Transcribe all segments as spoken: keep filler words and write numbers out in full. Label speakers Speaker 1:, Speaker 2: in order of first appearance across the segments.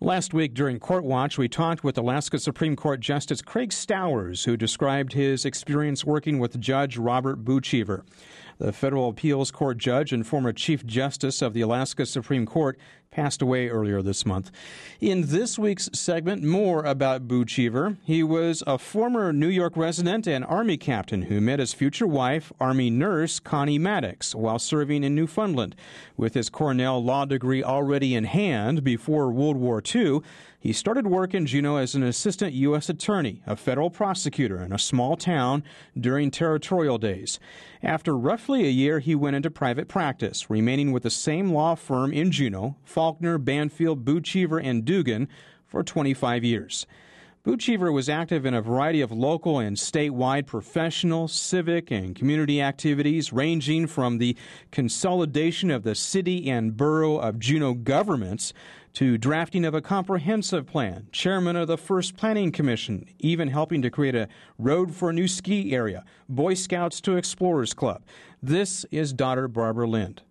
Speaker 1: Last week during Court Watch, we talked with Alaska Supreme Court Justice Craig Stowers, who described his experience working with Judge Robert Buchiver. The federal appeals court judge and former Chief Justice of the Alaska Supreme Court passed away earlier this month. In this week's segment, more about Buchiver. He was a former New York resident and Army captain who met his future wife, Army nurse Connie Maddox, while serving in Newfoundland. With his Cornell law degree already in hand before World War Two, he started work in Juneau as an assistant U S attorney, a federal prosecutor in a small town during territorial days. After roughly a year, he went into private practice, remaining with the same law firm in Juneau, Faulkner, Banfield, Buchiver, and Dugan, for twenty-five years. Buchiver was active in a variety of local and statewide professional, civic, and community activities, ranging from the consolidation of the city and borough of Juneau governments to drafting of a comprehensive plan, chairman of the first planning commission, even helping to create a road for a new ski area, Boy Scouts to Explorers Club. This is daughter Barbara Lind.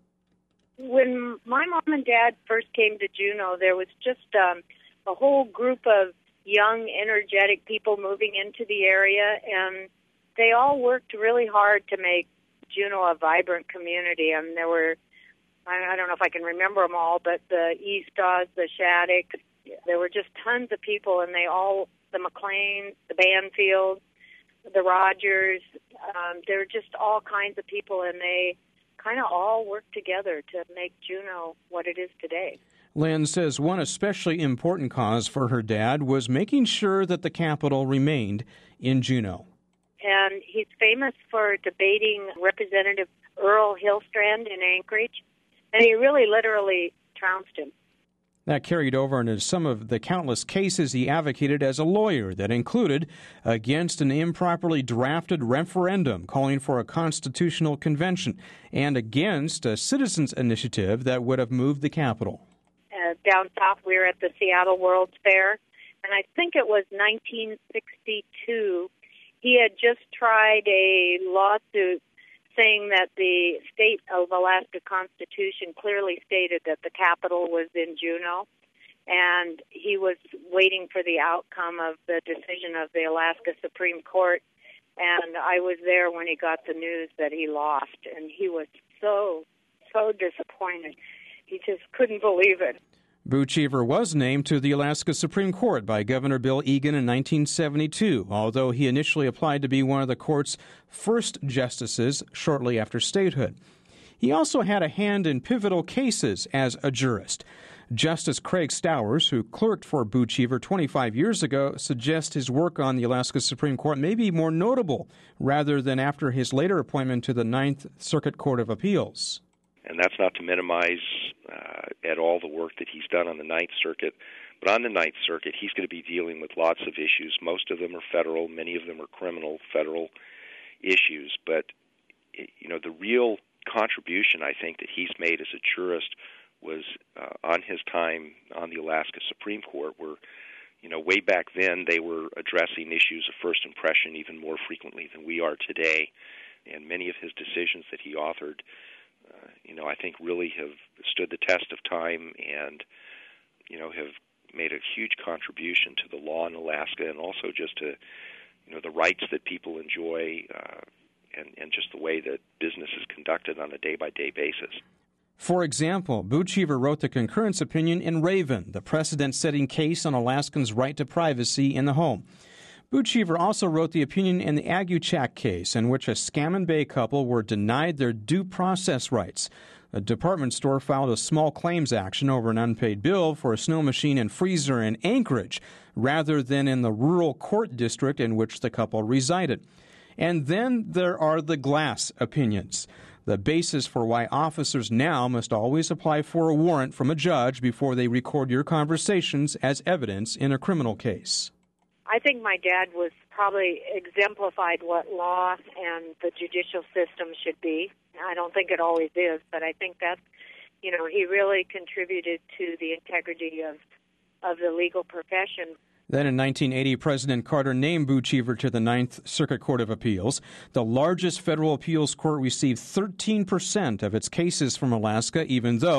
Speaker 2: When my mom and dad first came to Juneau, there was just um, a whole group of young, energetic people moving into the area, and they all worked really hard to make Juneau a vibrant community. I mean, there were, I don't know if I can remember them all, but the Eastos, the Shaddicks, there were just tons of people, and they all, the McLeans, the Banfields, the Rogers, um, there were just all kinds of people, and they kind of all worked together to make Juneau what it is today.
Speaker 1: Lynn says one especially important cause for her dad was making sure that the capital remained in Juneau.
Speaker 2: And he's famous for debating Representative Earl Hillstrand in Anchorage, and he really literally trounced him.
Speaker 1: That carried over into some of the countless cases he advocated as a lawyer that included against an improperly drafted referendum calling for a constitutional convention and against a citizens' initiative that would have moved the capital.
Speaker 2: Uh, down south, we were at the Seattle World's Fair, and I think it was nineteen sixty-two. He had just tried a lawsuit saying that the state of Alaska Constitution clearly stated that the capital was in Juneau, and he was waiting for the outcome of the decision of the Alaska Supreme Court, and I was there when he got the news that he lost, and he was so, so disappointed. He just couldn't believe it.
Speaker 1: Buchiver was named to the Alaska Supreme Court by Governor Bill Egan in nineteen seventy-two, although he initially applied to be one of the court's first justices shortly after statehood. He also had a hand in pivotal cases as a jurist. Justice Craig Stowers, who clerked for Buchiver twenty-five years ago, suggests his work on the Alaska Supreme Court may be more notable rather than after his later appointment to the Ninth Circuit Court of Appeals.
Speaker 3: And that's not to minimize uh, at all the work that he's done on the Ninth Circuit. But on the Ninth Circuit, he's going to be dealing with lots of issues. Most of them are federal. Many of them are criminal federal issues. But, you know, the real contribution, I think, that he's made as a jurist was uh, on his time on the Alaska Supreme Court, where, you know, way back then they were addressing issues of first impression even more frequently than we are today. And many of his decisions that he authored Uh, you know, I think really have stood the test of time and, you know, have made a huge contribution to the law in Alaska and also just to, you know, the rights that people enjoy uh, and, and just the way that business is conducted on a day-by-day basis.
Speaker 1: For example, Buchiver wrote the concurrence opinion in Raven, the precedent-setting case on Alaskans' right to privacy in the home. Buchiver also wrote the opinion in the Aguchak case, in which a Scammon Bay couple were denied their due process rights. A department store filed a small claims action over an unpaid bill for a snow machine and freezer in Anchorage, rather than in the rural court district in which the couple resided. And then there are the Glass opinions, the basis for why officers now must always apply for a warrant from a judge before they record your conversations as evidence in a criminal case.
Speaker 2: I think my dad was probably exemplified what law and the judicial system should be. I don't think it always is, but I think that's, you know, he really contributed to the integrity of of the legal profession.
Speaker 1: Then in nineteen eighty, President Carter named Buchiver to the Ninth Circuit Court of Appeals. The largest federal appeals court received thirteen percent of its cases from Alaska, even though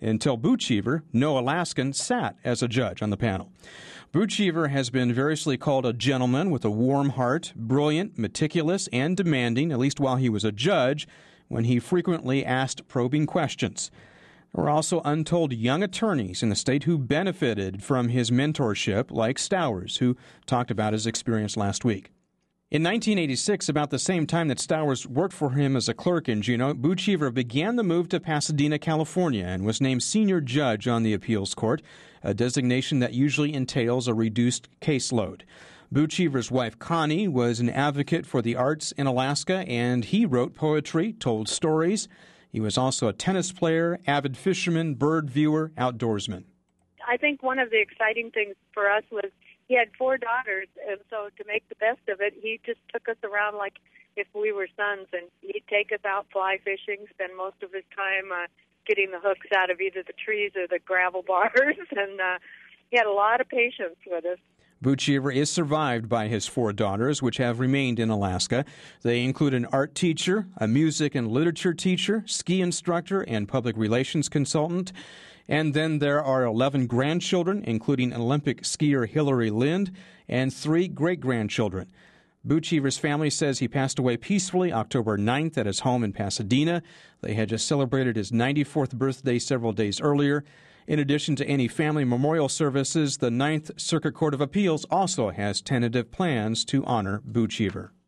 Speaker 1: Until Boo Cheever, no Alaskan sat as a judge on the panel. Boo Cheever has been variously called a gentleman with a warm heart, brilliant, meticulous, and demanding, at least while he was a judge, when he frequently asked probing questions. There were also untold young attorneys in the state who benefited from his mentorship, like Stowers, who talked about his experience last week. In nineteen eighty-six, about the same time that Stowers worked for him as a clerk in Juneau, Boo Cheever began the move to Pasadena, California, and was named senior judge on the appeals court, a designation that usually entails a reduced caseload. Boo Cheever's wife, Connie, was an advocate for the arts in Alaska, and he wrote poetry, told stories. He was also a tennis player, avid fisherman, bird viewer, outdoorsman.
Speaker 2: I think one of the exciting things for us was he had four daughters, and so to make the best of it, he just took us around like if we were sons, and he'd take us out fly fishing, spend most of his time uh, getting the hooks out of either the trees or the gravel bars, and uh, he had a lot of patience with us.
Speaker 1: Boo Cheever is survived by his four daughters, which have remained in Alaska. They include an art teacher, a music and literature teacher, ski instructor, and public relations consultant. And then there are eleven grandchildren, including Olympic skier Hillary Lind, and three great-grandchildren. Boo Cheever's family says he passed away peacefully October ninth at his home in Pasadena. They had just celebrated his ninety-fourth birthday several days earlier. In addition to any family memorial services, the Ninth Circuit Court of Appeals also has tentative plans to honor Boo Cheever.